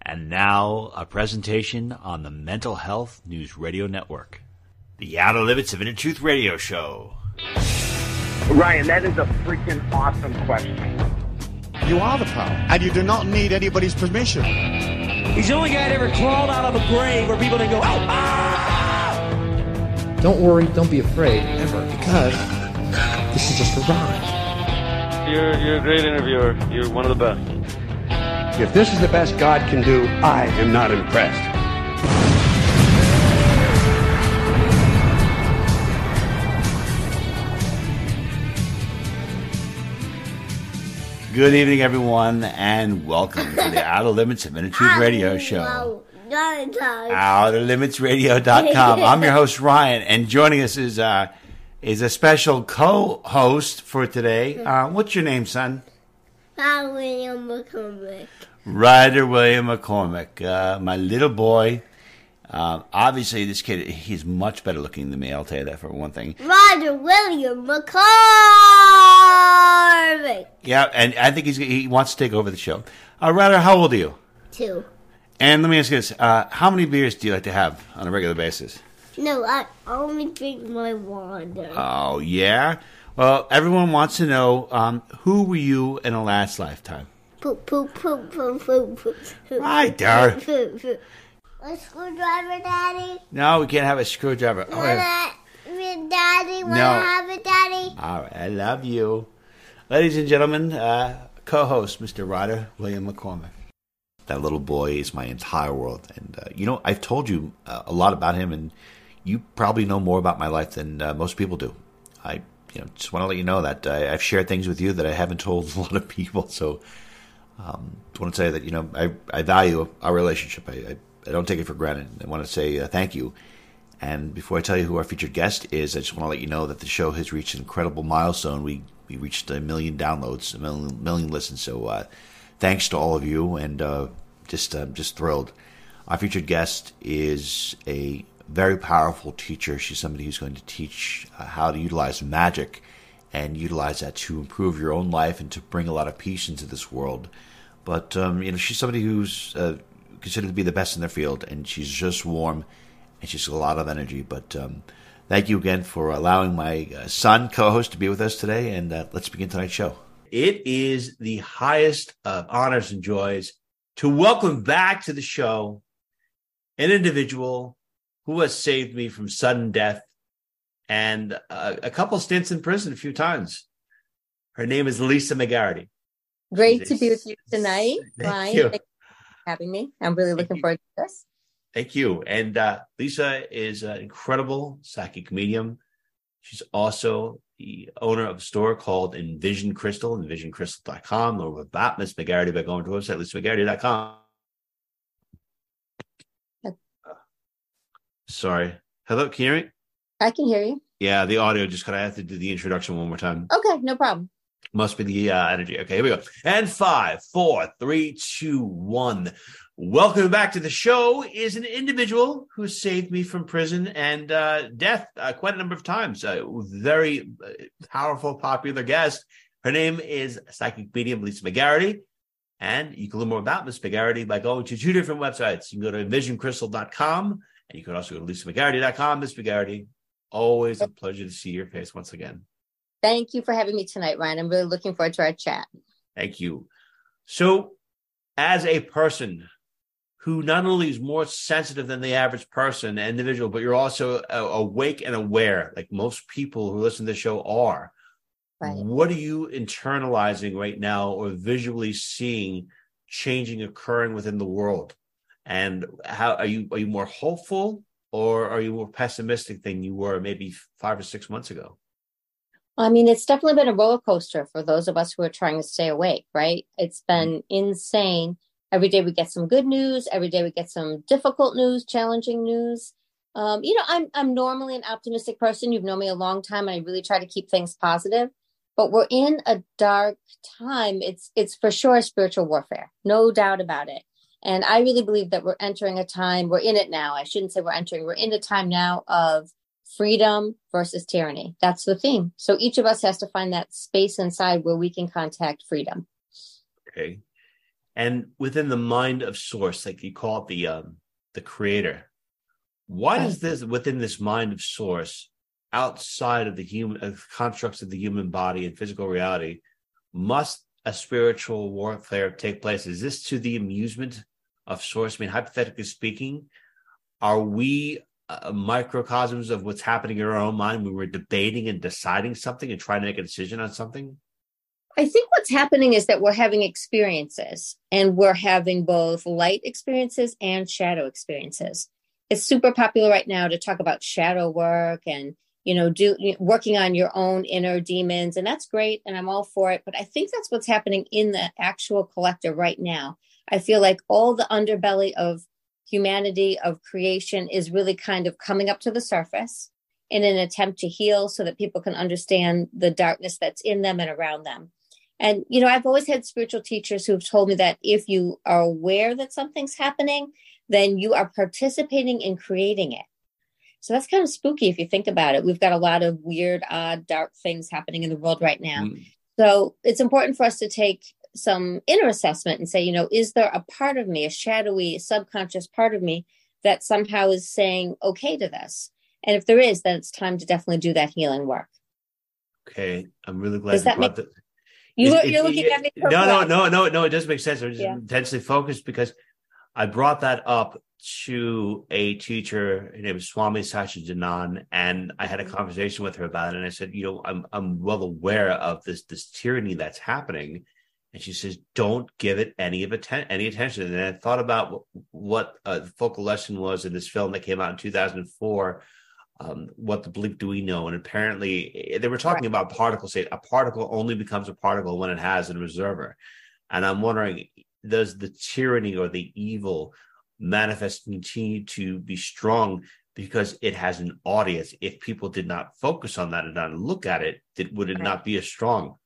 And now, a presentation on the Mental Health News Radio Network. The Outer Limits of Inner Truth Radio Show. Ryan, that is a freaking awesome question. You are the power, and you do not need anybody's permission. He's the only guy that ever crawled out of a grave where people didn't go, oh, ah! Don't worry, don't be afraid, ever, because this is just a ride. You're a great interviewer. You're one of the best. If this is the best God can do, I am not impressed. Good evening, everyone, and welcome to the Outer Limits of Inner Truth Radio Show. OuterLimitsRadio.com. I'm your host, Ryan, and joining us is a special co-host for today. What's your name, son? William McCormick. Ryder William McCormick, my little boy. Obviously, this kid, he's much better looking than me. I'll tell you that for one thing. Ryder William McCormick. Yeah, and I think he wants to take over the show. Ryder, how old are you? 2. And let me ask you this. How many beers do you like to have on a regular basis? No, I only drink my water. Oh, yeah? Well, everyone wants to know, who were you in a last lifetime? Poop, poop, poop, poop, poop, poop. Ryder. A screwdriver, Daddy? No, we can't have a screwdriver. Daddy, wanna have it, Daddy? All right, I love you. Ladies and gentlemen, co-host, Mr. Ryder William McCormick. That little boy is my entire world. And, I've told you a lot about him, and you probably know more about my life than most people do. I just want to let you know that I've shared things with you that I haven't told a lot of people. So I want to say that, I value our relationship. I don't take it for granted. I want to say thank you. And before I tell you who our featured guest is, I just want to let you know that the show has reached an incredible milestone. We reached 1 million downloads, a million listens. So thanks to all of you, and just thrilled. Our featured guest is a very powerful teacher. She's somebody who's going to teach how to utilize magic and utilize that to improve your own life and to bring a lot of peace into this world. But she's somebody who's considered to be the best in their field, and she's just warm, and she's got a lot of energy. But thank you again for allowing my son, co-host, to be with us today, and let's begin tonight's show. It is the highest of honors and joys to welcome back to the show an individual who has saved me from sudden death and a couple stints in prison a few times. Her name is Lisa McGarity. Great to be with you tonight, Ryan. Thank you for having me. I'm really looking forward to this. Thank you. And Lisa is an incredible psychic medium. She's also the owner of a store called Envision Crystal, envisioncrystal.com. Learn about Miss McGarity by going to her website, LisaMcGarity.com. Sorry. Hello, can you hear me? I can hear you. Yeah, the audio just cut. I have to do the introduction one more time. Okay, no problem. Must be the energy. Okay, here we go. And 5, 4, 3, 2, 1. Welcome back to the show is an individual who saved me from prison and death quite a number of times. Very powerful, popular guest. Her name is psychic medium Lisa McGarity. And you can learn more about Miss McGarity by going to 2 different websites. You can go to envisioncrystal.com, and you can also go to LisaMcGarity.com. Miss McGarity, always a pleasure to see your face once again. Thank you for having me tonight, Ryan. I'm really looking forward to our chat. Thank you. So, as a person who not only is more sensitive than the average person, individual, but you're also awake and aware, like most people who listen to the show are, right. What are you internalizing right now or visually seeing changing occurring within the world? And how are you more hopeful, or are you more pessimistic than you were maybe 5 or 6 months ago? I mean, it's definitely been a roller coaster for those of us who are trying to stay awake, right? It's been insane. Every day we get some good news. Every day we get some difficult news, challenging news. I'm normally an optimistic person. You've known me a long time, and I really try to keep things positive. But we're in a dark time. It's for sure spiritual warfare, no doubt about it. And I really believe that we're entering a time, we're in it now. I shouldn't say we're in a time now of freedom versus tyranny. That's the theme. So each of us has to find that space inside where we can contact freedom. Okay. And within the mind of Source, like you call it the creator, why does this, within this mind of Source, outside of the human constructs of the human body and physical reality, must a spiritual warfare take place? Is this to the amusement of Source? I mean, hypothetically speaking, are we microcosms of what's happening in our own mind when we're debating and deciding something and trying to make a decision on something? I think what's happening is that we're having experiences, and we're having both light experiences and shadow experiences. It's super popular right now to talk about shadow work and, working on your own inner demons. And that's great. And I'm all for it. But I think that's what's happening in the actual collective right now. I feel like all the underbelly of humanity, of creation, is really kind of coming up to the surface in an attempt to heal so that people can understand the darkness that's in them and around them. And, I've always had spiritual teachers who've told me that if you are aware that something's happening, then you are participating in creating it. So that's kind of spooky if you think about it. We've got a lot of weird, odd, dark things happening in the world right now. So it's important for us to take some inner assessment and say, is there a part of me, a shadowy, subconscious part of me that somehow is saying okay to this? And if there is, then it's time to definitely do that healing work. Okay. I'm really glad you brought that. You're looking at me. No, it does make sense. I'm just intensely focused because I brought that up to a teacher. Her name is Swami Satchidanand, and I had a conversation with her about it. And I said, I'm well aware of this tyranny that's happening. And she says, don't give it any attention. And I thought about what the focal lesson was in this film that came out in 2004. What the bleep do we know? And apparently they were talking about particle state. A particle only becomes a particle when it has an observer. And I'm wondering, does the tyranny or the evil manifest continue to be strong because it has an audience? If people did not focus on that and not look at it, would it not be as strong?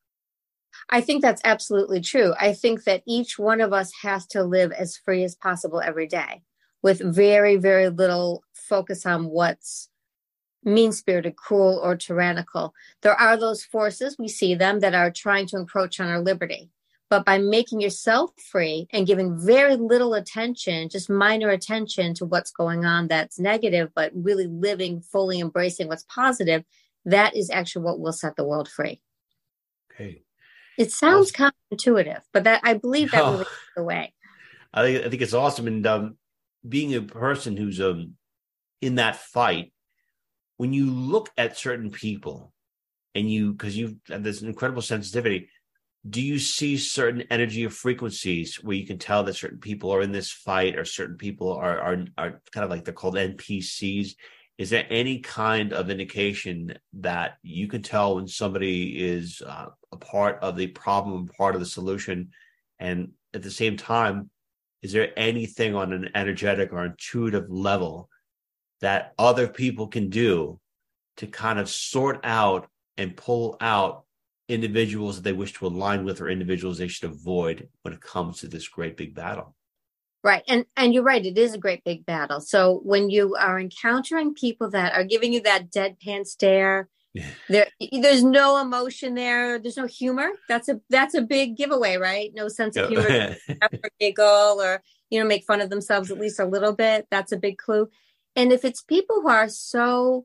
I think that's absolutely true. I think that each one of us has to live as free as possible every day with very, very little focus on what's mean-spirited, cruel, or tyrannical. There are those forces, we see them, that are trying to encroach on our liberty. But by making yourself free and giving very little attention, just minor attention to what's going on that's negative, but really living, fully embracing what's positive, that is actually what will set the world free. Okay. It sounds counterintuitive, but that I believe that really is the way. I think it's awesome. And being a person who's in that fight, when you look at certain people and because you have this incredible sensitivity, do you see certain energy or frequencies where you can tell that certain people are in this fight, or certain people are kind of like, they're called NPCs? Is there any kind of indication that you can tell when somebody is a part of the problem, part of the solution? And at the same time, is there anything on an energetic or intuitive level that other people can do to kind of sort out and pull out individuals that they wish to align with or individuals they should avoid when it comes to this great big battle? Right. And you're right. It is a great big battle. So when you are encountering people that are giving you that deadpan stare, there's no emotion there. There's no humor. That's a big giveaway, right? No sense of humor, or giggle, or, make fun of themselves at least a little bit. That's a big clue. And if it's people who are so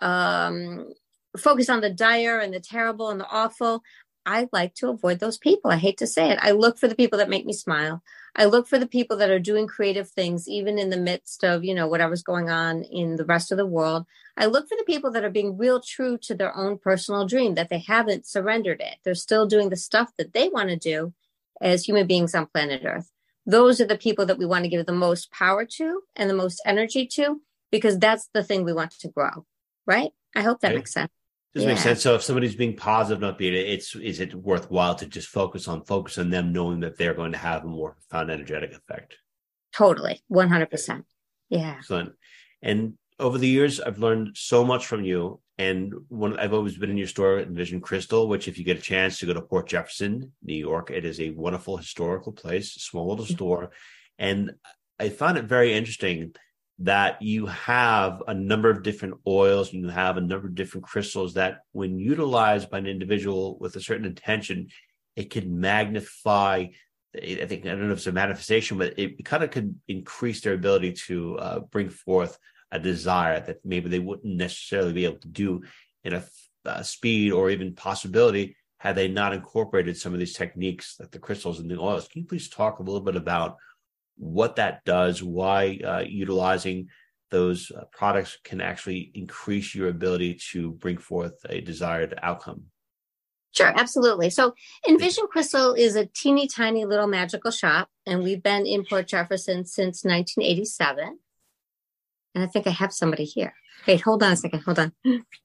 focused on the dire and the terrible and the awful, I like to avoid those people. I hate to say it. I look for the people that make me smile. I look for the people that are doing creative things, even in the midst of, whatever's going on in the rest of the world. I look for the people that are being real true to their own personal dream, that they haven't surrendered it. They're still doing the stuff that they want to do as human beings on planet Earth. Those are the people that we want to give the most power to and the most energy to, because that's the thing we want to grow. Right? I hope that makes sense. Does make sense. So if somebody's being positive, not being, is it worthwhile to just focus on them, knowing that they're going to have a more profound energetic effect? Totally. 100%. Yeah. Excellent. And over the years, I've learned so much from you. And I've always been in your store at Envision Crystal, which, if you get a chance to go to Port Jefferson, New York, it is a wonderful historical place, a small little store. And I found it very interesting that you have a number of different oils and you have a number of different crystals that, when utilized by an individual with a certain intention, it can magnify I think, I don't know if it's a manifestation, but it kind of could increase their ability to bring forth a desire that maybe they wouldn't necessarily be able to do in a speed or even possibility had they not incorporated some of these techniques like the crystals and the oils. Can you please talk a little bit about what that does, why utilizing those products can actually increase your ability to bring forth a desired outcome? Sure, absolutely. So Envision Crystal is a teeny tiny little magical shop, and we've been in Port Jefferson since 1987. And I think I have somebody here. Wait, hold on a second. Hold on.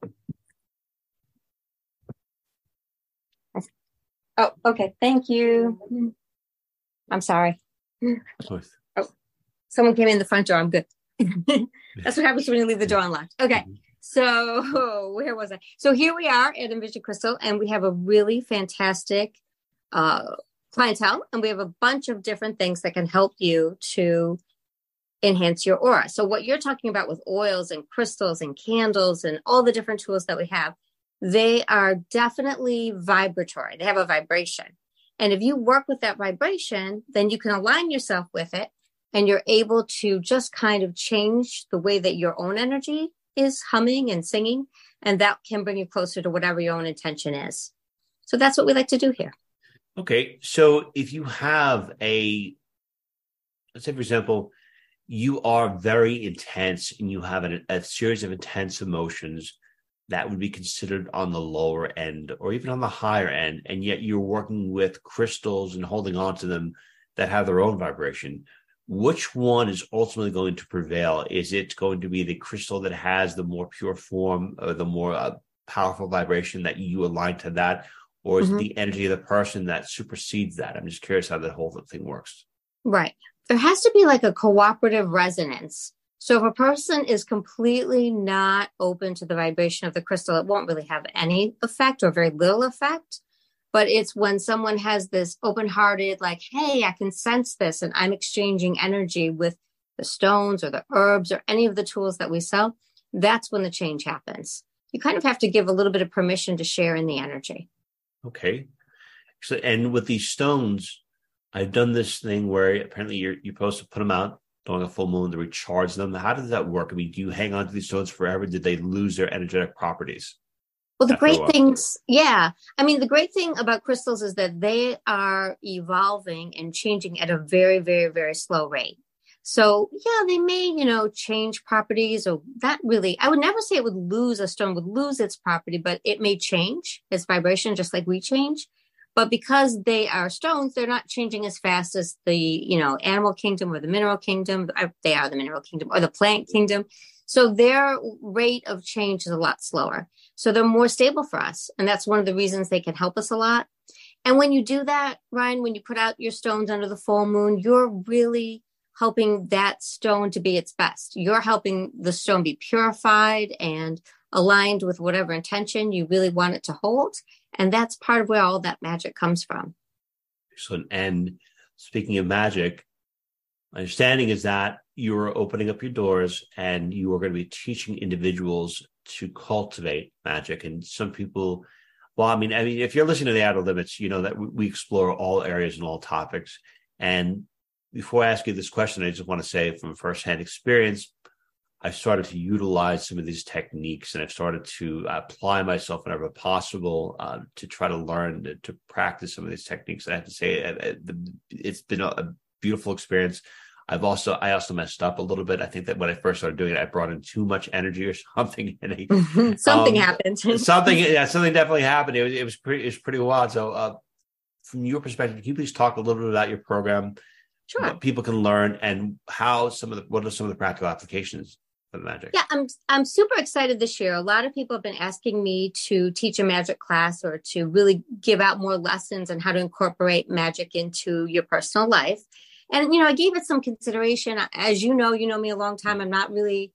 Oh, okay. Thank you. I'm sorry. Oh, someone came in the front door. I'm good. That's what happens when you leave the door unlocked. Okay. So where was I? So here we are at Envision Crystal, and we have a really fantastic clientele, and we have a bunch of different things that can help you to enhance your aura. So what you're talking about with oils and crystals and candles and all the different tools that we have, they are definitely vibratory. They have a vibration. And if you work with that vibration, then you can align yourself with it, and you're able to just kind of change the way that your own energy is humming and singing, and that can bring you closer to whatever your own intention is. So that's what we like to do here. Okay. So if you have let's say, for example, you are very intense and you have a series of intense emotions that would be considered on the lower end or even on the higher end, and yet you're working with crystals and holding on to them that have their own vibration. Which one is ultimately going to prevail? Is it going to be the crystal that has the more pure form or the more powerful vibration that you align to that? Or is it the energy of the person that supersedes that? I'm just curious how that whole thing works. Right. There has to be like a cooperative resonance. So if a person is completely not open to the vibration of the crystal, it won't really have any effect or very little effect. But it's when someone has this open-hearted, like, hey, I can sense this, and I'm exchanging energy with the stones or the herbs or any of the tools that we sell, that's when the change happens. You kind of have to give a little bit of permission to share in the energy. Okay. So, and with these stones, I've done this thing where apparently you're supposed to put them out during a full moon to recharge them. How does that work? I mean, do you hang on to these stones forever? Did they lose their energetic properties? Well, the great things, yeah. I mean, the great thing about crystals is that they are evolving and changing at a very, very, very slow rate. So, yeah, they may, change properties or that really, I would never say a stone would lose its property, but it may change its vibration just like we change. But because they are stones, they're not changing as fast as the, animal kingdom or the mineral kingdom. They are the mineral kingdom or the plant kingdom. So their rate of change is a lot slower. So they're more stable for us. And that's one of the reasons they can help us a lot. And when you do that, Ryan, when you put out your stones under the full moon, you're really helping that stone to be its best. You're helping the stone be purified and aligned with whatever intention you really want it to hold. And that's part of where all that magic comes from. Excellent. And speaking of magic, my understanding is that you're opening up your doors and you are going to be teaching individuals to cultivate magic. And some people, if you're listening to the Outer Limits, you know that we explore all areas and all topics. And before I ask you this question, I just want to say from firsthand experience, I've started to utilize some of these techniques, and I've started to apply myself whenever possible to try to learn to practice some of these techniques. And I have to say, it's been a beautiful experience. I also messed up a little bit. I think that when I first started doing it, I brought in too much energy or something. And something happened. something definitely happened. It was pretty wild. So, from your perspective, can you please talk a little bit about your program? Sure. What people can learn and what are some of the practical applications for the magic? Yeah, I'm super excited this year. A lot of people have been asking me to teach a magic class or to really give out more lessons on how to incorporate magic into your personal life. And, I gave it some consideration. As you know me a long time. I'm not really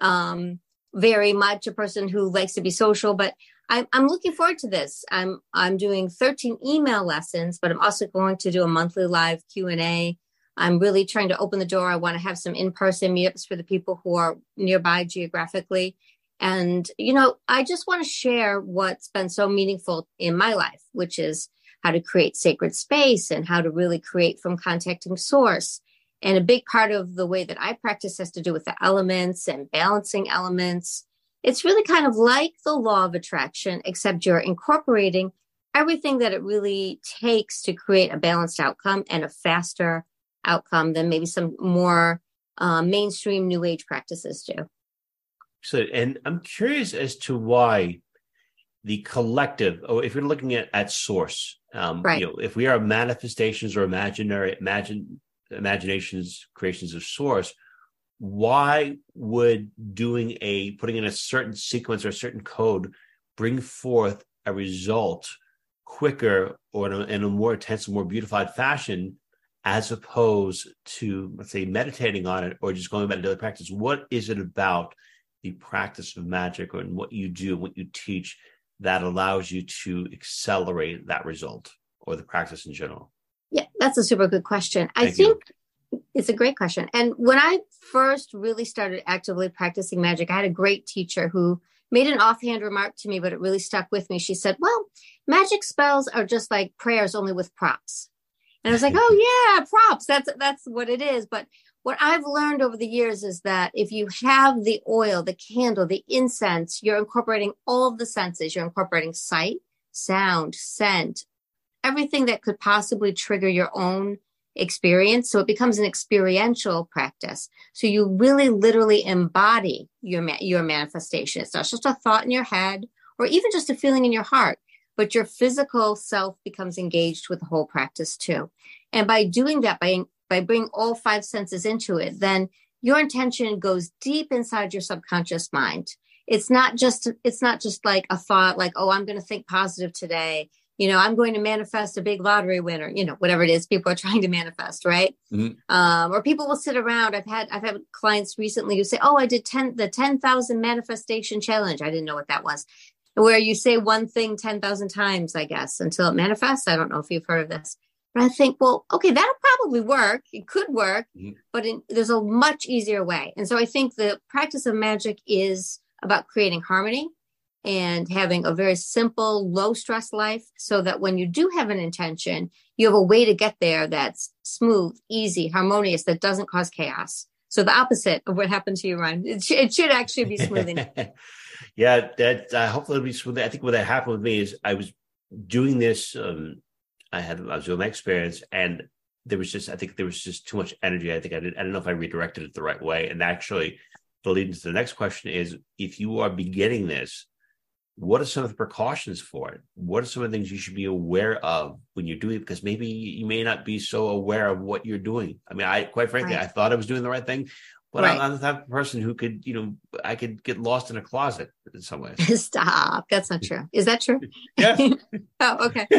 very much a person who likes to be social, but I'm looking forward to this. I'm doing 13 email lessons, but I'm also going to do a monthly live Q&A. I'm really trying to open the door. I want to have some in-person meetups for the people who are nearby geographically. And, I just want to share what's been so meaningful in my life, which is how to create sacred space and how to really create from contacting source. And a big part of the way that I practice has to do with the elements and balancing elements. It's really kind of like the law of attraction, except you're incorporating everything that it really takes to create a balanced outcome and a faster outcome than maybe some more mainstream new age practices do. So, and I'm curious as to why the collective, or if you're looking at source, right. If we are manifestations or imaginations, creations of source, why would putting in a certain sequence or a certain code bring forth a result quicker or in a more intense, more beautified fashion, as opposed to, let's say, meditating on it or just going about daily practice? What is it about the practice of magic and what you do, what you teach, that allows you to accelerate that result or the practice in general? Yeah, that's a super good question. I think it's a great question. And when I first really started actively practicing magic, I had a great teacher who made an offhand remark to me, but it really stuck with me. She said, well, magic spells are just like prayers, only with props. And I was like, oh yeah, props. That's what it is. But what I've learned over the years is that if you have the oil, the candle, the incense, you're incorporating all of the senses. You're incorporating sight, sound, scent, everything that could possibly trigger your own experience. So it becomes an experiential practice. So you really literally embody your manifestation. It's not just a thought in your head or even just a feeling in your heart, but your physical self becomes engaged with the whole practice too. And by doing that, by bringing all five senses into it, then your intention goes deep inside your subconscious mind. It's not just like a thought like, oh, I'm going to think positive today. I'm going to manifest a big lottery winner, whatever it is people are trying to manifest, right? Mm-hmm. Or people will sit around. I've had clients recently who say, oh, I did the 10,000 manifestation challenge. I didn't know what that was. Where you say one thing 10,000 times, I guess, until it manifests. I don't know if you've heard of this. But I think, well, okay, that'll probably work. It could work, but there's a much easier way. And so I think the practice of magic is about creating harmony and having a very simple, low stress life so that when you do have an intention, you have a way to get there that's smooth, easy, harmonious, that doesn't cause chaos. So the opposite of what happened to you, Ryan. It should actually be smoothing. Yeah, that hopefully it'll be smooth. I think what happened with me is I was doing this. I was doing my experience, and there was just too much energy. I don't know if I redirected it the right way. And actually, the lead into the next question is: if you are beginning this, what are some of the precautions for it? What are some of the things you should be aware of when you're doing it? Because maybe you may not be so aware of what you're doing. I mean, quite frankly, I thought I was doing the right thing, but I'm the type of person who could, I could get lost in a closet in some ways. Stop. That's not true. Is that true? Yes. Oh, okay.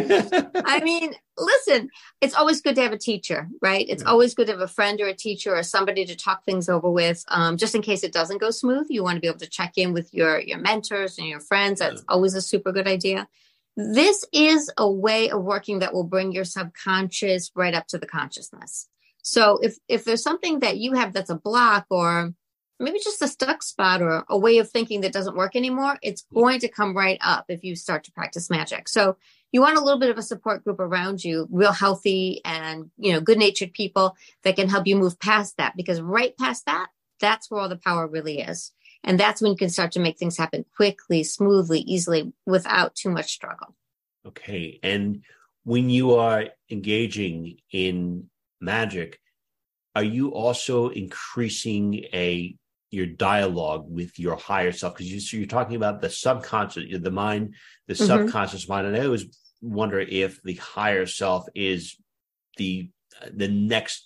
I mean, listen, it's always good to have a teacher, right? It's always good to have a friend or a teacher or somebody to talk things over with. Just in case it doesn't go smooth, you want to be able to check in with your mentors and your friends. That's always a super good idea. This is a way of working that will bring your subconscious right up to the consciousness. So if there's something that you have that's a block or maybe just a stuck spot or a way of thinking that doesn't work anymore, it's going to come right up if you start to practice magic. So you want a little bit of a support group around you, real healthy and, good-natured people that can help you move past that, because right past that, that's where all the power really is. And that's when you can start to make things happen quickly, smoothly, easily, without too much struggle. Okay. And when you are engaging in magic, are you also increasing your dialogue with your higher self? Because you're talking about the subconscious, the mind, the subconscious mind. And I always wonder if the higher self is the next,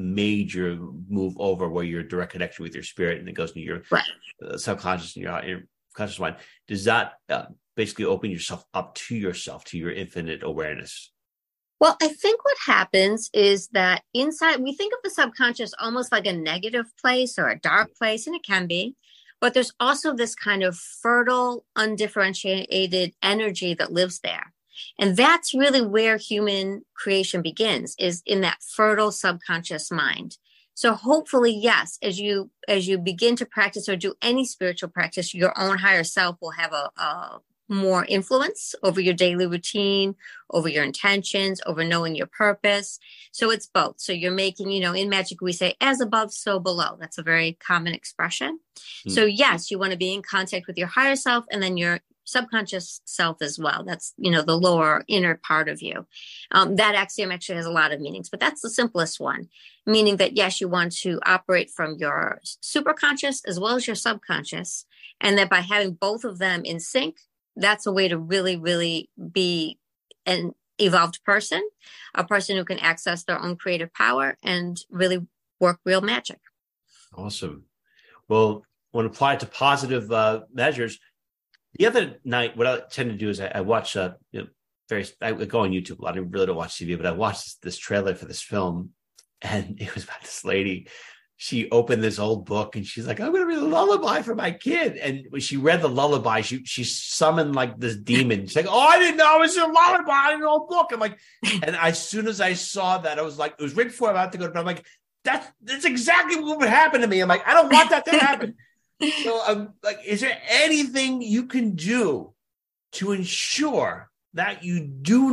major move over where you're direct connection with your spirit and it goes to your subconscious and your conscious mind. Does that basically open yourself up to yourself, to your infinite awareness? Well, I think what happens is that inside, we think of the subconscious almost like a negative place or a dark place, and it can be, but there's also this kind of fertile, undifferentiated energy that lives there. And that's really where human creation begins, is in that fertile subconscious mind. So hopefully, yes, as you begin to practice or do any spiritual practice, your own higher self will have a more influence over your daily routine, over your intentions, over knowing your purpose. So it's both. So you're making, in magic, we say as above, so below. That's a very common expression. So yes, you want to be in contact with your higher self and then your subconscious self as well. That's, the lower inner part of you. That axiom actually has a lot of meanings, but that's the simplest one, meaning that yes, you want to operate from your superconscious as well as your subconscious. And that by having both of them in sync, that's a way to really, really be an evolved person, a person who can access their own creative power and really work real magic. Awesome. Well, when applied to positive measures, the other night, what I tend to do is I watch I go on YouTube a lot. I really don't watch TV, but I watched this trailer for this film, and it was about this lady. She opened this old book and she's like, I'm going to read a lullaby for my kid. And when she read the lullaby, she summoned like this demon. She's like, oh, I didn't know it was a lullaby in an old book. I'm like, and as soon as I saw that, I was like, it was right before I'm about to go to bed. I'm like, that's exactly what would happen to me. I'm like, I don't want that to happen. So I'm like, is there anything you can do to ensure that you summon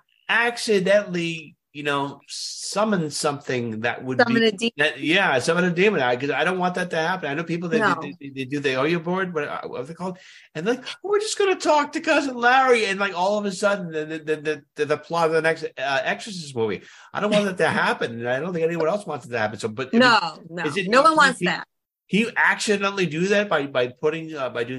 something that would summon a demon? Because I don't want that to happen. I know people that they are you bored? What are they called? And like, we're just going to talk to cousin Larry, and like all of a sudden the plot of the next Exorcist movie. I don't want that to happen, and I don't think anyone else wants it to happen. So, but no one wants that. Can you accidentally do that by doing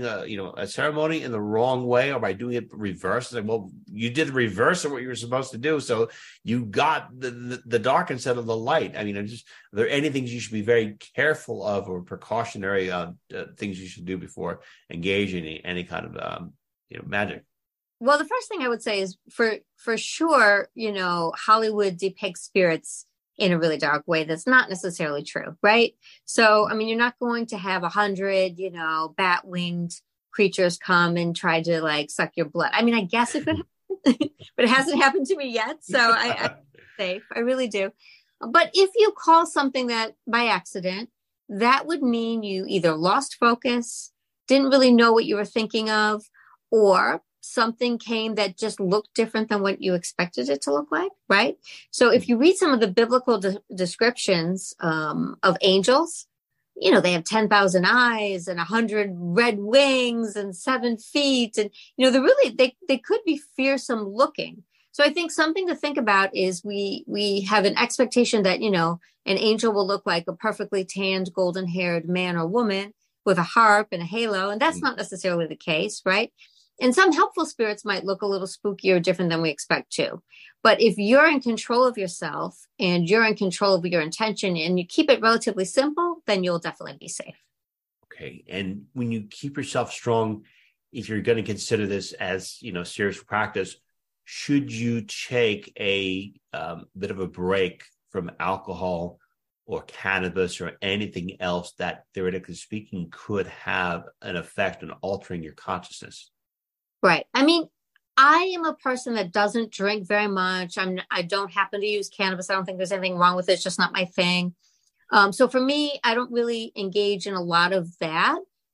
a ceremony in the wrong way, or by doing it reverse? Like, well, you did the reverse of what you were supposed to do, so you got the dark instead of the light. I mean, are there any things you should be very careful of, or precautionary things you should do before engaging in any kind of magic? Well, the first thing I would say is for sure, Hollywood depicts spirits in a really dark way that's not necessarily true, right? So, I mean, you're not going to have 100, bat-winged creatures come and try to like suck your blood. I mean, I guess it could happen, but it hasn't happened to me yet. So I'm safe. I really do. But if you call something that by accident, that would mean you either lost focus, didn't really know what you were thinking of, or something came that just looked different than what you expected it to look like, right? So if you read some of the biblical descriptions of angels, they have 10,000 eyes and 100 red wings and 7 feet. And, they could be fearsome looking. So I think something to think about is we have an expectation that, an angel will look like a perfectly tanned, golden haired man or woman with a harp and a halo. And that's not necessarily the case, right? And some helpful spirits might look a little spooky or different than we expect to. But if you're in control of yourself and you're in control of your intention and you keep it relatively simple, then you'll definitely be safe. Okay. And when you keep yourself strong, if you're going to consider this as, serious practice, should you take a bit of a break from alcohol or cannabis or anything else that, theoretically speaking, could have an effect on altering your consciousness? Right. I mean, I am a person that doesn't drink very much. I don't happen to use cannabis. I don't think there's anything wrong with it. It's just not my thing. So for me, I don't really engage in a lot of that.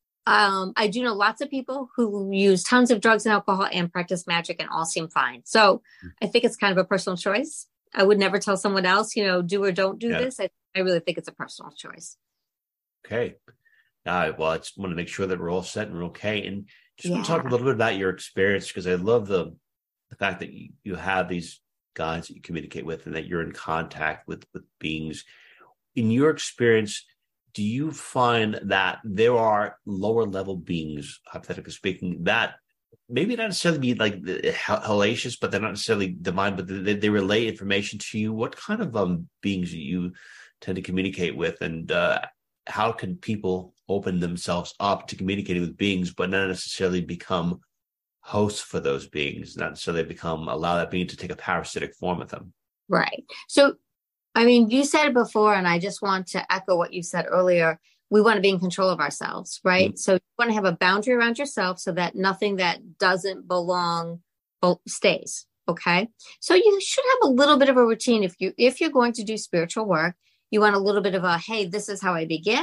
I do know lots of people who use tons of drugs and alcohol and practice magic and all seem fine. So I think it's kind of a personal choice. I would never tell someone else, do or don't do this. I really think it's a personal choice. Okay. Well, I just want to make sure that we're all set and we're okay. And just want to talk a little bit about your experience, because I love the fact that you have these guides that you communicate with and that you're in contact with beings. In your experience, do you find that there are lower level beings, hypothetically speaking, that maybe not necessarily be like hellacious, but they're not necessarily divine, but they relay information to you? What kind of beings do you tend to communicate with, and how can people open themselves up to communicating with beings, but not necessarily become hosts for those beings, not necessarily allow that being to take a parasitic form of them? Right. So, I mean, you said it before, and I just want to echo what you said earlier. We want to be in control of ourselves, right? Mm-hmm. So you want to have a boundary around yourself so that nothing that doesn't belong stays. Okay. So you should have a little bit of a routine. If you're going to do spiritual work, you want a little bit of hey, this is how I begin.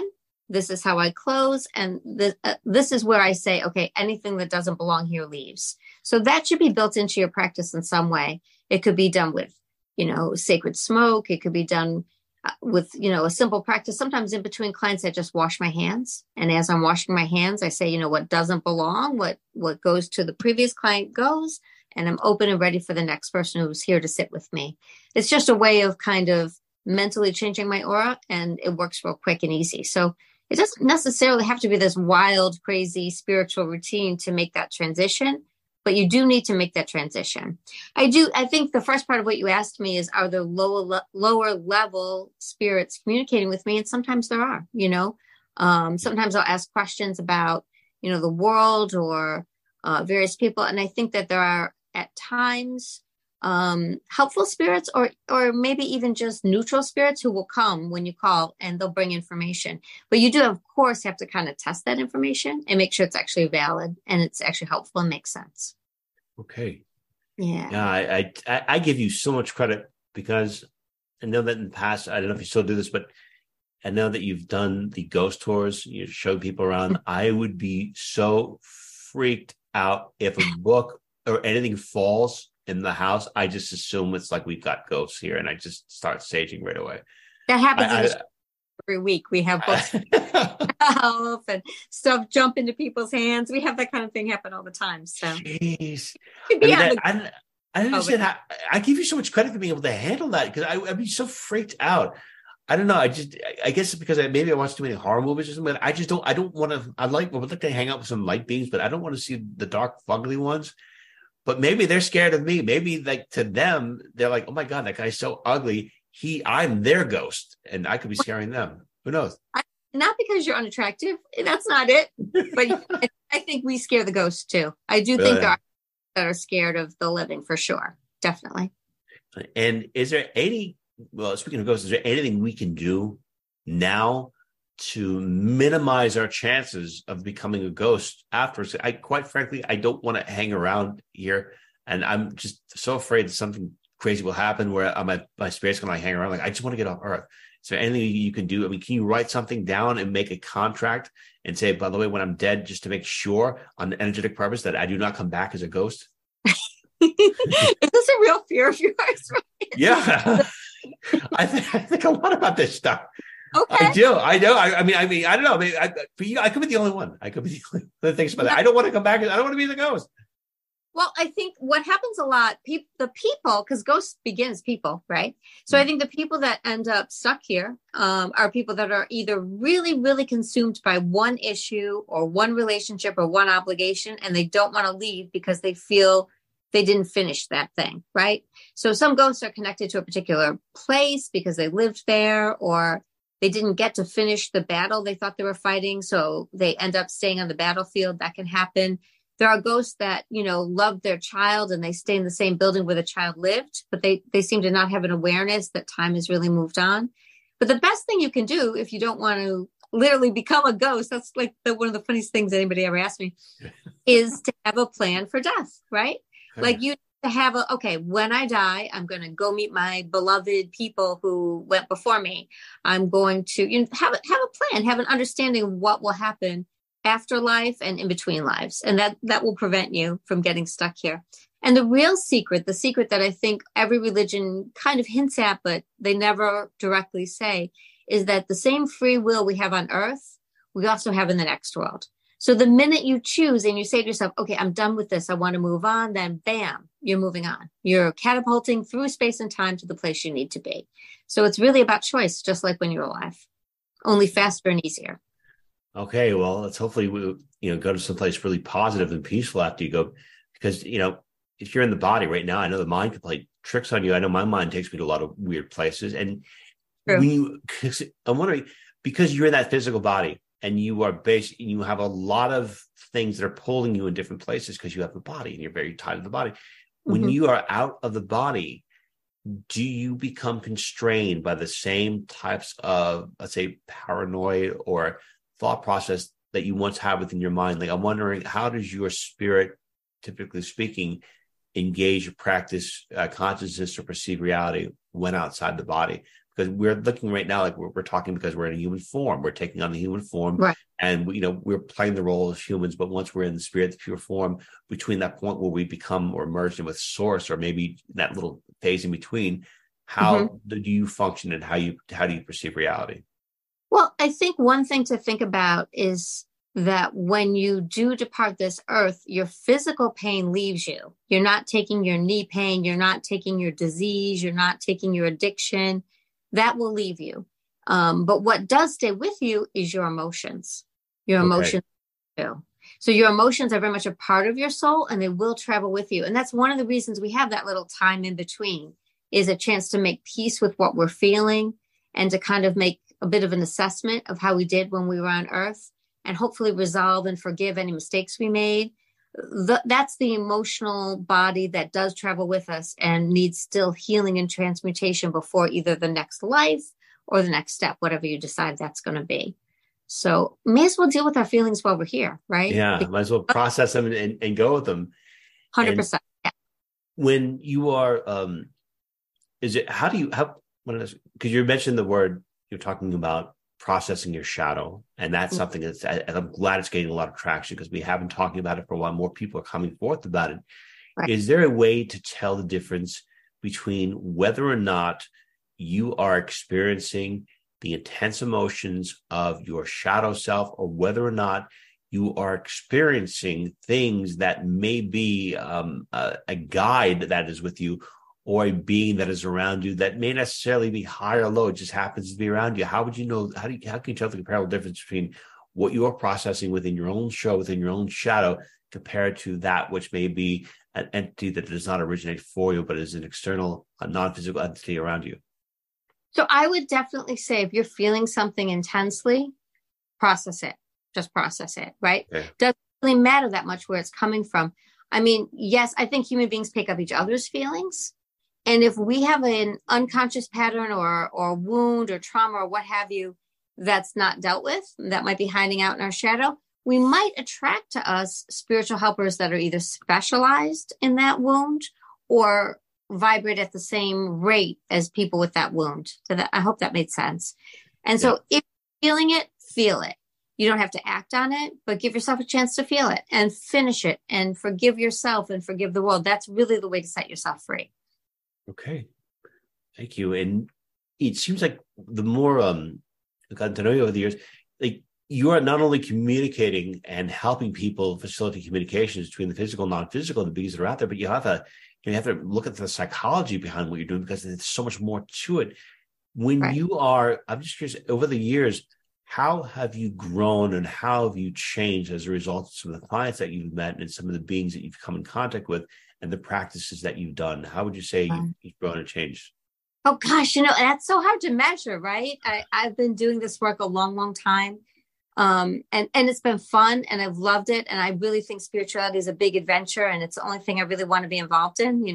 This is how I close. And this is where I say, okay, anything that doesn't belong here leaves. So that should be built into your practice in some way. It could be done with, sacred smoke. It could be done with, a simple practice. Sometimes in between clients, I just wash my hands. And as I'm washing my hands, I say, what doesn't belong, what goes to the previous client goes. And I'm open and ready for the next person who's here to sit with me. It's just a way of kind of mentally changing my aura, and it works real quick and easy. So it doesn't necessarily have to be this wild, crazy spiritual routine to make that transition, but you do need to make that transition. I think the first part of what you asked me is, are there lower level spirits communicating with me? And sometimes there are, sometimes I'll ask questions about, the world or various people. And I think that there are at times helpful spirits or maybe even just neutral spirits who will come when you call and they'll bring information. But you do, of course, have to kind of test that information and make sure it's actually valid and it's actually helpful and makes sense. Okay. Yeah. Yeah. I give you so much credit because I know that in the past, I don't know if you still do this, but I know that you've done the ghost tours. You show people around. I would be so freaked out if a book or anything falls in the house. I just assume it's like we've got ghosts here, and I just start saging right away. That happens every week. We have books and stuff jump into people's hands. We have that kind of thing happen all the time. So, jeez, I understand how I give you so much credit for being able to handle that because I'd be so freaked out. I don't know. I guess it's because maybe I watch too many horror movies or something. I don't want to. I would like to hang out with some light beings, but I don't want to see the dark, fugly ones. But maybe they're scared of me. Maybe like to them, they're like, "Oh my God, that guy's so ugly. I'm their ghost, and I could be scaring them." Who knows? Not because you're unattractive. That's not it. But I think we scare the ghosts too. I do think there are that are scared of the living for sure. Definitely. And is there speaking of ghosts, is there anything we can do now to minimize our chances of becoming a ghost afterwards? Quite frankly, I don't want to hang around here. And I'm just so afraid that something crazy will happen where my spirit's going to hang around. Like, I just want to get off Earth. Is there anything you can do? I mean, can you write something down and make a contract and say, by the way, when I'm dead, just to make sure on the energetic purpose that I do not come back as a ghost? Is this a real fear of yours? Yeah. I think a lot about this stuff. Okay. I do. I know. I mean, I don't know. For you, I could be the only one. I could be the only one that thinks about that. I don't want to come back. I don't want to be the ghost. Well, I think what happens a lot, the people, because ghosts begins people, right? So I think the people that end up stuck here are people that are either really, really consumed by one issue or one relationship or one obligation, and they don't want to leave because they feel they didn't finish that thing, right? So some ghosts are connected to a particular place because they lived there, or they didn't get to finish the battle they thought they were fighting, so they end up staying on the battlefield. That can happen. There are ghosts that, love their child and they stay in the same building where the child lived, but they seem to not have an awareness that time has really moved on. But the best thing you can do if you don't want to literally become a ghost, that's like one of the funniest things anybody ever asked me, is to have a plan for death, right? Like you to have when I die, I'm going to go meet my beloved people who went before me. I'm going to have a plan, have an understanding of what will happen after life and in between lives. And that will prevent you from getting stuck here. And the real secret, the secret that I think every religion kind of hints at, but they never directly say, is that the same free will we have on earth, we also have in the next world. So the minute you choose and you say to yourself, okay, I'm done with this, I want to move on, then bam, you're moving on. You're catapulting through space and time to the place you need to be. So it's really about choice, just like when you're alive, only faster and easier. Okay, well, let's hopefully go to someplace really positive and peaceful after you go, because if you're in the body right now, I know the mind can play tricks on you. I know my mind takes me to a lot of weird places, and I'm wondering, because you're in that physical body and you are you have a lot of things that are pulling you in different places because you have the body and you're very tied to the body. When you are out of the body, do you become constrained by the same types of, let's say, paranoid or thought process that you once had within your mind? Like, I'm wondering, how does your spirit, typically speaking, engage or practice consciousness or perceive reality when outside the body? because we're looking right now like we're talking because we're in a human form. We're taking on the human form, right? And we're playing the role as humans. But once we're in the spirit, the pure form, between that point where we become or merge in with Source, or maybe that little phase in between, how do you function and how do you perceive reality? Well, I think one thing to think about is that when you do depart this earth, your physical pain leaves you. You're not taking your knee pain. You're not taking your disease. You're not taking your addiction. That will leave you. But what does stay with you is your emotions. Your emotions too. So your emotions are very much a part of your soul, and they will travel with you. And that's one of the reasons we have that little time in between, is a chance to make peace with what we're feeling and to kind of make a bit of an assessment of how we did when we were on earth, and hopefully resolve and forgive any mistakes we made. That's the emotional body that does travel with us and needs still healing and transmutation before either the next life or the next step, whatever you decide that's going to be. So may as well deal with our feelings while we're here, right? Yeah, might as well process them and go with them. 100%. Yeah. When you are, because you mentioned the word, you're talking about processing your shadow, and that's something that's, I'm glad it's getting a lot of traction, because we have been talking about it for a while. More people are coming forth about it. Right. Is there a way to tell the difference between whether or not you are experiencing the intense emotions of your shadow self, or whether or not you are experiencing things that may be a guide that is with you, or a being that is around you that may necessarily be high or low, it just happens to be around you? How would you know? How can you tell the comparable difference between what you are processing within your own show, within your own shadow, compared to that which may be an entity that does not originate for you, but is an external, a non-physical entity around you? So I would definitely say, if you're feeling something intensely, process it. Just process it, right? Okay. Doesn't really matter that much where it's coming from. I mean, yes, I think human beings pick up each other's feelings. And if we have an unconscious pattern or wound or trauma or what have you that's not dealt with, that might be hiding out in our shadow, we might attract to us spiritual helpers that are either specialized in that wound or vibrate at the same rate as people with that wound. So I hope that made sense. And so if you're feeling it, feel it. You don't have to act on it, but give yourself a chance to feel it and finish it and forgive yourself and forgive the world. That's really the way to set yourself free. Okay. Thank you. And it seems like the more I've gotten to know you over the years, like you are not only communicating and helping people facilitate communications between the physical and non-physical, the beings that are out there, but you have to look at the psychology behind what you're doing, because there's so much more to it. When you are, I'm just curious, over the years, how have you grown and how have you changed as a result of some of the clients that you've met and some of the beings that you've come in contact with and the practices that you've done? How would you say you've grown and changed? Oh, gosh, that's so hard to measure, right? I've been doing this work a long, long time. And it's been fun and I've loved it. And I really think spirituality is a big adventure, and it's the only thing I really want to be involved in,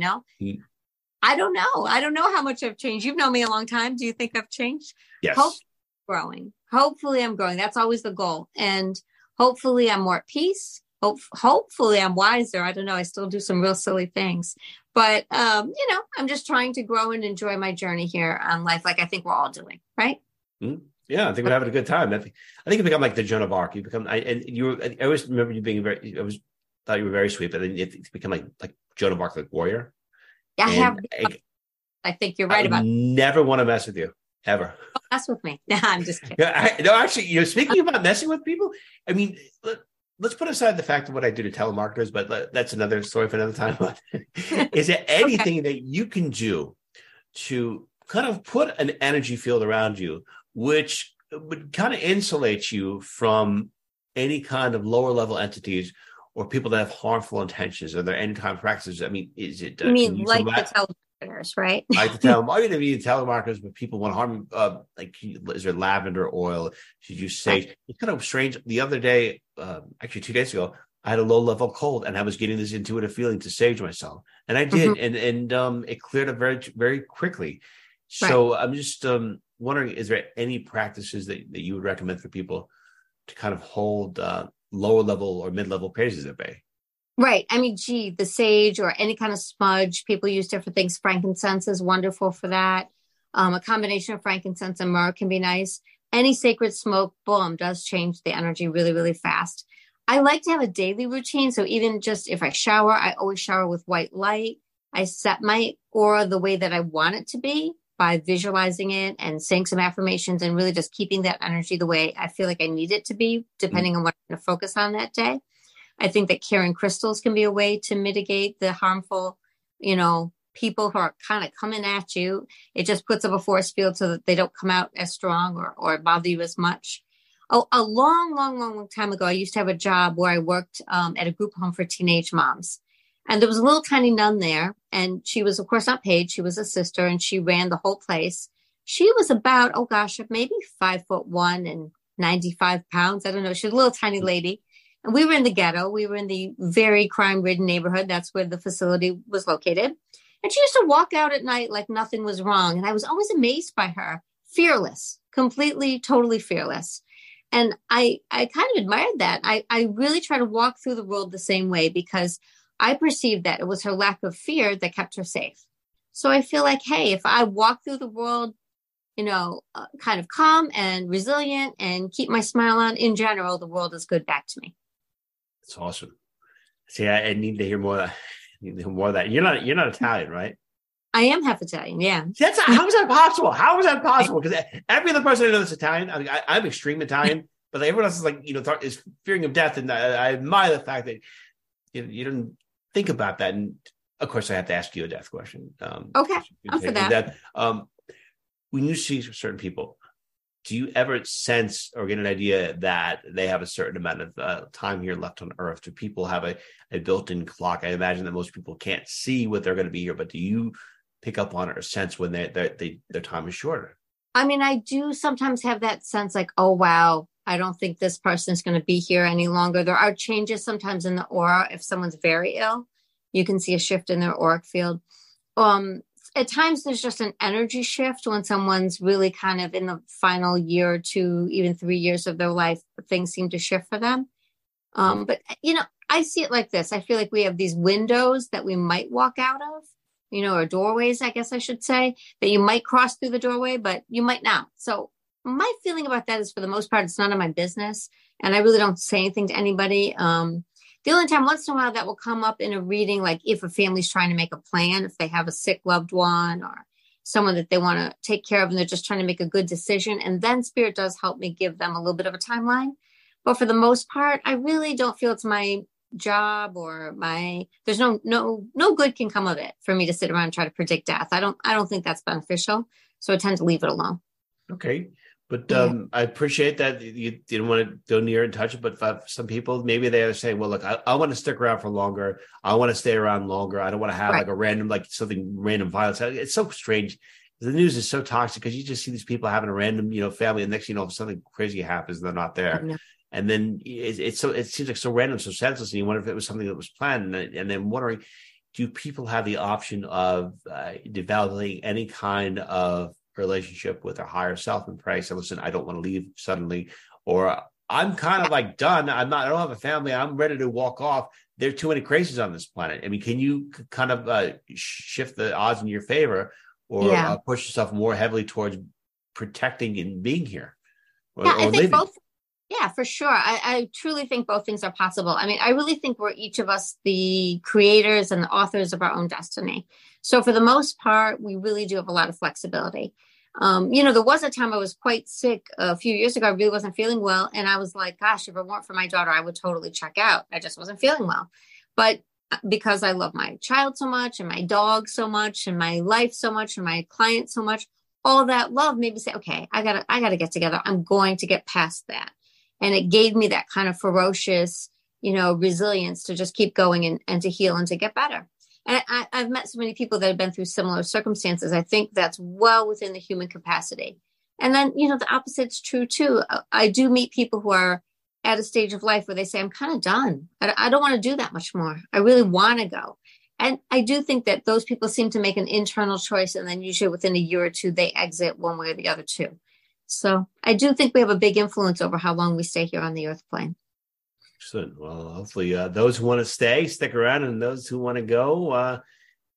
I don't know. I don't know how much I've changed. You've known me a long time. Do you think I've changed? Yes. Hopefully I'm growing. That's always the goal. And hopefully I'm more at peace. Hopefully I'm wiser. I don't know. I still do some real silly things, but, I'm just trying to grow and enjoy my journey here on life. Like I think we're all doing, right? Mm-hmm. Yeah. I think we're having a good time. I think you become like the Joan of Arc. I always remember you being thought you were very sweet, but then it's become like Joan of Arc, like warrior. I think you're right about that. Never want to mess with you. Ever. Don't mess with me. No, I'm just kidding. Actually, speaking about messing with people, I mean, let's put aside the fact of what I do to telemarketers, but that's another story for another time. Is there anything that you can do to kind of put an energy field around you, which would kind of insulate you from any kind of lower level entities or people that have harmful intentions? Are there any kind of practices? I mean, is it? You mean like the telemarketers, right? Like the telemarketers, but people want to harm. Is there lavender oil? Should you sage? It's kind of strange. The other day, actually 2 days ago, I had a low level cold, and I was getting this intuitive feeling to sage myself, and I did, and it cleared up very, very quickly. So I'm just wondering, is there any practices that you would recommend for people to kind of hold lower level or mid-level praises at bay? Right. I mean, the sage or any kind of smudge, people use different things. Frankincense is wonderful for that. A combination of frankincense and myrrh can be nice. Any sacred smoke, boom, does change the energy really, really fast. I like to have a daily routine. So even just if I shower, I always shower with white light. I set my aura the way that I want it to be by visualizing it and saying some affirmations and really just keeping that energy the way I feel like I need it to be, depending on what I'm going to focus on that day. I think that carrying crystals can be a way to mitigate the harmful, people who are kind of coming at you. It just puts up a force field so that they don't come out as strong or bother you as much. A long time ago, I used to have a job where I worked at a group home for teenage moms. And there was a little tiny nun there. And she was, of course, not paid. She was a sister and she ran the whole place. She was about, maybe 5'1" and 95 pounds. I don't know. She was a little tiny lady. And we were in the ghetto. We were in the very crime-ridden neighborhood. That's where the facility was located. And she used to walk out at night like nothing was wrong. And I was always amazed by her. Fearless, completely, totally fearless. And I kind of admired that. I really try to walk through the world the same way because I perceived that it was her lack of fear that kept her safe. So I feel like, hey, if I walk through the world, kind of calm and resilient and keep my smile on, in general, the world is good back to me. That's awesome. See, I need to hear more of that. You're not Italian, right? I am half Italian, yeah. How is that possible? How is that possible? Because every other person I know that's Italian, I'm extreme Italian, but everyone else is is fearing of death. And I admire the fact that you don't think about that. And of course, I have to ask you a death question. Okay, I'm for that. When you see certain people, do you ever sense or get an idea that they have a certain amount of time here left on Earth? Do people have a built-in clock? I imagine that most people can't see what they're going to be here, but do you pick up on it or sense when their time is shorter? I mean, I do sometimes have that sense like, oh, wow, I don't think this person is going to be here any longer. There are changes sometimes in the aura. If someone's very ill, you can see a shift in their auric field. At times, there's just an energy shift when someone's really kind of in the final year or 2, even 3 years of their life, things seem to shift for them. But, I see it like this. I feel like we have these windows that we might walk out of, or doorways, I guess I should say, that you might cross through the doorway, but you might not. So my feeling about that is, for the most part, it's none of my business. And I really don't say anything to anybody. The only time once in a while that will come up in a reading, like if a family's trying to make a plan, if they have a sick loved one or someone that they want to take care of and they're just trying to make a good decision. And then Spirit does help me give them a little bit of a timeline. But for the most part, I really don't feel it's my job or there's no good can come of it for me to sit around and try to predict death. I don't think that's beneficial. So I tend to leave it alone. Okay. But I appreciate that you didn't want to go near and touch it. But for some people, maybe they're saying, well, look, I want to stick around for longer. I want to stay around longer. I don't want to have like a random, like something random violence. It's so strange. The news is so toxic because you just see these people having a random, family. And next thing you know, something crazy happens and they're not there. And then it seems like so random, so senseless. And you wonder if it was something that was planned. And then wondering, do people have the option of developing any kind of relationship with their higher self and pray, say, listen, I don't want to leave suddenly, or I'm kind of like done. I don't have a family. I'm ready to walk off. There are too many crazies on this planet. I mean, can you kind of shift the odds in your favor or push yourself more heavily towards protecting and being here? I think both. Yeah, for sure. I truly think both things are possible. I mean, I really think we're each of us the creators and the authors of our own destiny. So for the most part, we really do have a lot of flexibility. There was a time I was quite sick a few years ago. I really wasn't feeling well. And I was like, gosh, if it weren't for my daughter, I would totally check out. I just wasn't feeling well. But because I love my child so much and my dog so much and my life so much and my client so much, all that love made me say, okay, I gotta get together. I'm going to get past that. And it gave me that kind of ferocious, resilience to just keep going and to heal and to get better. And I've met so many people that have been through similar circumstances. I think that's well within the human capacity. And then, the opposite's true too. I do meet people who are at a stage of life where they say, I'm kind of done. I don't want to do that much more. I really want to go. And I do think that those people seem to make an internal choice. And then usually within a year or two, they exit one way or the other too. So I do think we have a big influence over how long we stay here on the earth plane. Excellent. Well, hopefully those who want to stay, stick around, and those who want to go,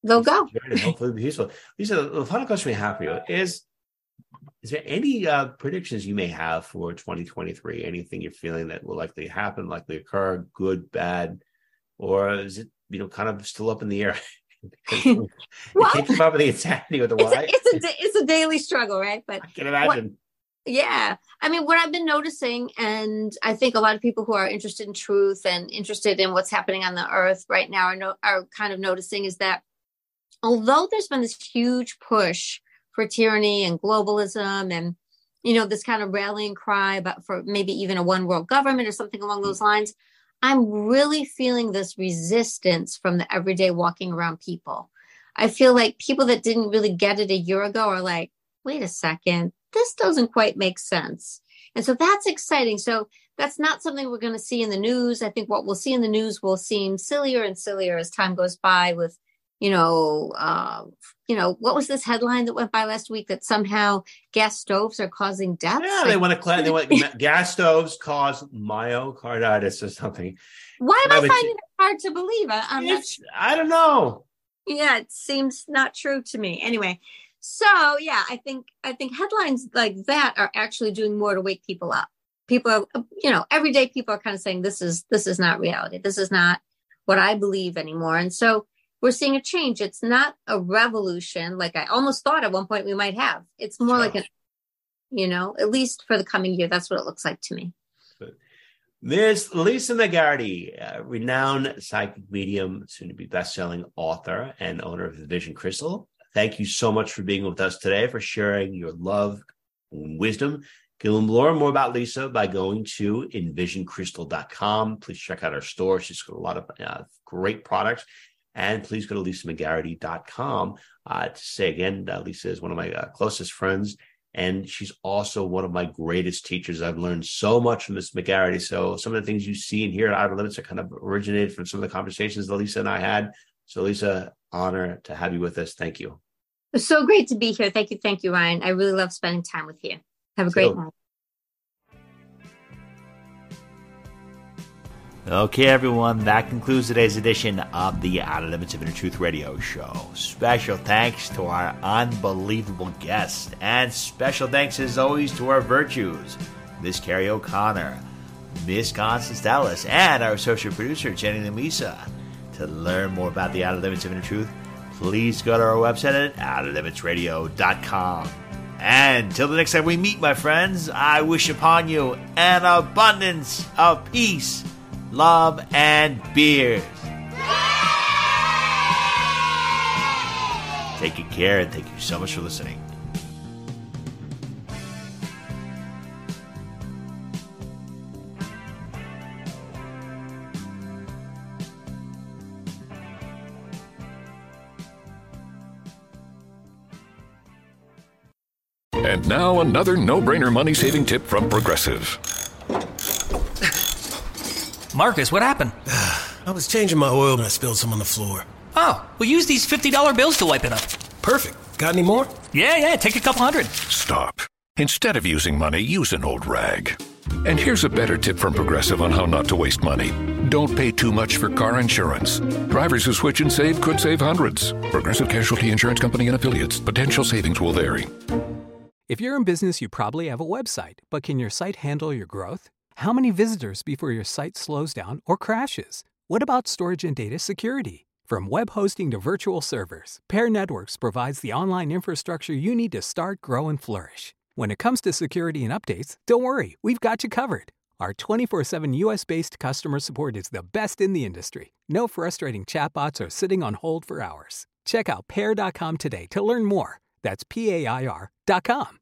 they'll go. And hopefully it'll be useful. Lisa, the final question we have for you is there any predictions you may have for 2023? Anything you're feeling that will likely happen, likely occur, good, bad, or is it, kind of still up in the air? You can't keep up with the insanity with the why. It's a daily struggle, right? But I can imagine. Yeah. I mean, what I've been noticing, and I think a lot of people who are interested in truth and interested in what's happening on the earth right now are kind of noticing is that although there's been this huge push for tyranny and globalism and, this kind of rallying cry about for maybe even a one world government or something along those lines, I'm really feeling this resistance from the everyday walking around people. I feel like people that didn't really get it a year ago are like, wait a second, this doesn't quite make sense. And so that's exciting. So that's not something we're going to see in the news. I think what we'll see in the news will seem sillier and sillier as time goes by with, what was this headline that went by last week that somehow gas stoves are causing deaths? Yeah, they want gas stoves cause myocarditis or something. Why am I finding it hard to believe? I don't know. Yeah, it seems not true to me. Anyway, so yeah, I think headlines like that are actually doing more to wake people up. People are, everyday people are kind of saying this is not reality. This is not what I believe anymore. And so we're seeing a change. It's not a revolution like I almost thought at one point we might have. It's more like at least for the coming year, that's what it looks like to me. Miss Lisa McGarity, renowned psychic medium, soon to be best-selling author and owner of the Vision Crystal. Thank you so much for being with us today, for sharing your love and wisdom. You can learn more about Lisa by going to envisioncrystal.com. Please check out our store. She's got a lot of great products. And please go to lisamcgarity.com to say again, Lisa is one of my closest friends, and she's also one of my greatest teachers. I've learned so much from Miss McGarity. So some of the things you see and hear at Outer Limits are kind of originated from some of the conversations that Lisa and I had. So Lisa, honor to have you with us. Thank you. It's so great to be here. Thank you, Ryan. I really love spending time with you. Have a great night. Okay, everyone, that concludes today's edition of the Outer Limits of Inner Truth Radio Show. Special thanks to our unbelievable guests, and special thanks, as always, to our virtues, Miss Carrie O'Connor, Miss Constance Dallas, and our associate producer, Jenny Lamisa. To learn more about the Outer Limits of Inner Truth, please go to our website at outerlimitsradio.com. And until the next time we meet, my friends, I wish upon you an abundance of peace, love, and beers. Take good care, and thank you so much for listening. And now another no-brainer money-saving tip from Progressive. Marcus, what happened? I was changing my oil and I spilled some on the floor. Oh, well, use these $50 bills to wipe it up. Perfect. Got any more? Yeah, take a couple hundred. Stop. Instead of using money, use an old rag. And here's a better tip from Progressive on how not to waste money. Don't pay too much for car insurance. Drivers who switch and save could save hundreds. Progressive Casualty Insurance Company and Affiliates. Potential savings will vary. If you're in business, you probably have a website, but can your site handle your growth? How many visitors before your site slows down or crashes? What about storage and data security? From web hosting to virtual servers, Pair Networks provides the online infrastructure you need to start, grow, and flourish. When it comes to security and updates, don't worry, we've got you covered. Our 24/7 US-based customer support is the best in the industry. No frustrating chatbots or sitting on hold for hours. Check out Pair.com today to learn more. That's PAIR.com.